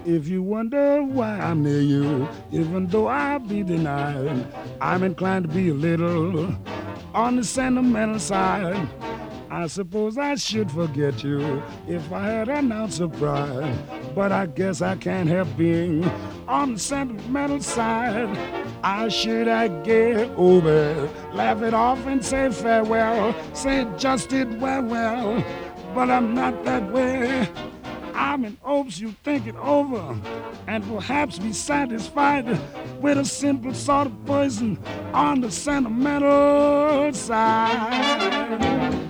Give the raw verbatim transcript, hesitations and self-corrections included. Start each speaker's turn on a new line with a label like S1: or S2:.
S1: If you wonder why I'm near you, even though I be denied, I'm inclined to be a little on the sentimental side. I suppose I should forget you if I had an ounce of pride, but I guess I can't help being on the sentimental side. I should I get over, laugh it off and say farewell, say just it well, well, but I'm not that way. I'm in hopes you think it over and perhaps be satisfied with a simple sort of poison on the sentimental side.